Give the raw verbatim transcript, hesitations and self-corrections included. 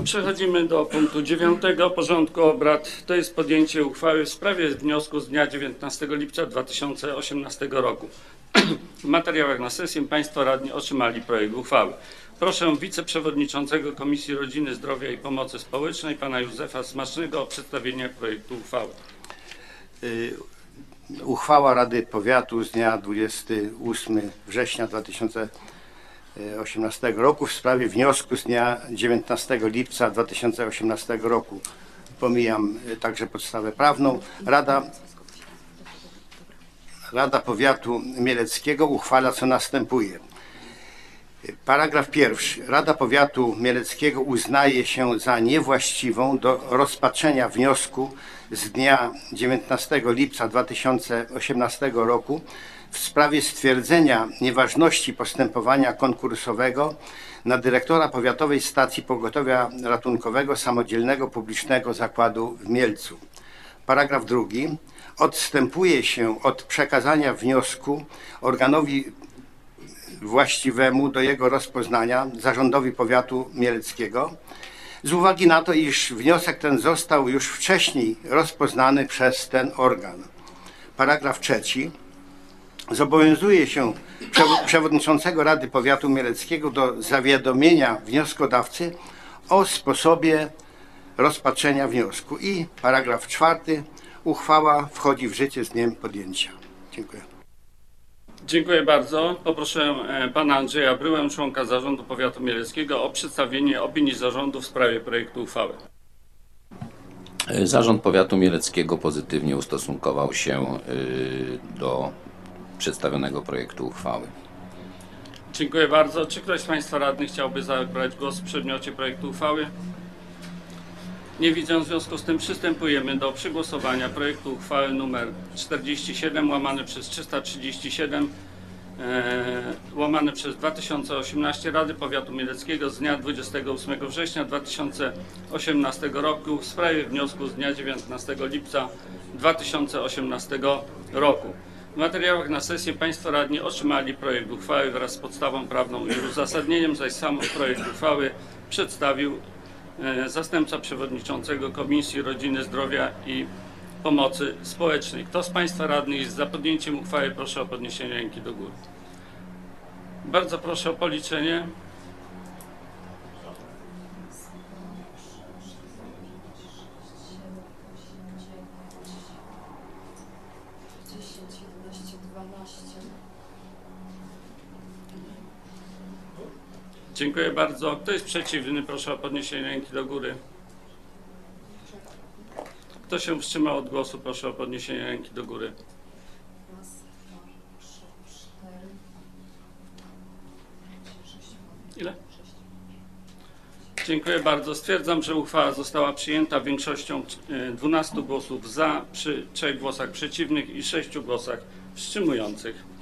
Przechodzimy do punktu dziewiątego porządku obrad. To jest podjęcie uchwały w sprawie wniosku z dnia dziewiętnastego lipca dwa tysiące osiemnastego roku. W materiałach na sesję Państwo radni otrzymali projekt uchwały. Proszę wiceprzewodniczącego Komisji Rodziny, Zdrowia i Pomocy Społecznej pana Józefa Smacznego o przedstawienie projektu uchwały. Uchwała Rady Powiatu z dnia dwudziestego ósmego września dwa tysiące osiemnastego roku w sprawie wniosku z dnia dziewiętnastego lipca dwa tysiące osiemnastego roku. Pomijam także podstawę prawną. Rada, Rada Powiatu Mieleckiego uchwala, co następuje. Paragraf pierwszy. Rada Powiatu Mieleckiego uznaje się za niewłaściwą do rozpatrzenia wniosku z dnia dziewiętnastego lipca dwa tysiące osiemnastego roku w sprawie stwierdzenia nieważności postępowania konkursowego na dyrektora Powiatowej Stacji Pogotowia Ratunkowego Samodzielnego Publicznego Zakładu w Mielcu. Paragraf drugi. Odstępuje się od przekazania wniosku organowi właściwemu do jego rozpoznania, Zarządowi Powiatu Mieleckiego, z uwagi na to, iż wniosek ten został już wcześniej rozpoznany przez ten organ. Paragraf trzeci. Zobowiązuje się przewodniczącego Rady Powiatu Mieleckiego do zawiadomienia wnioskodawcy o sposobie rozpatrzenia wniosku. I paragraf czwarty. Uchwała wchodzi w życie z dniem podjęcia. Dziękuję. Dziękuję bardzo. Poproszę pana Andrzeja Bryłę, członka Zarządu Powiatu Mieleckiego, o przedstawienie opinii zarządu w sprawie projektu uchwały. Zarząd Powiatu Mieleckiego pozytywnie ustosunkował się do przedstawionego projektu uchwały. Dziękuję bardzo. Czy ktoś z Państwa radnych chciałby zabrać głos w przedmiocie projektu uchwały? Nie widzę, w związku z tym przystępujemy do przegłosowania projektu uchwały nr czterdzieści siedem łamane przez trzysta trzydzieści siedem e, łamane przez dwa tysiące osiemnaście Rady Powiatu Mieleckiego z dnia dwudziestego ósmego września dwa tysiące osiemnastego roku w sprawie wniosku z dnia dziewiętnastego lipca dwa tysiące osiemnastego roku. W materiałach na sesję Państwo radni otrzymali projekt uchwały wraz z podstawą prawną i uzasadnieniem, zaś sam projekt uchwały przedstawił zastępca przewodniczącego Komisji Rodziny, Zdrowia i Pomocy Społecznej. Kto z Państwa radnych jest za podjęciem uchwały, proszę o podniesienie ręki do góry. Bardzo proszę o policzenie. Dziękuję bardzo. Kto jest przeciwny? Proszę o podniesienie ręki do góry. Kto się wstrzymał od głosu? Proszę o podniesienie ręki do góry. Ile? Dziękuję bardzo. Stwierdzam, że uchwała została przyjęta większością dwunastu głosów za, przy trzech głosach przeciwnych i sześciu głosach wstrzymujących.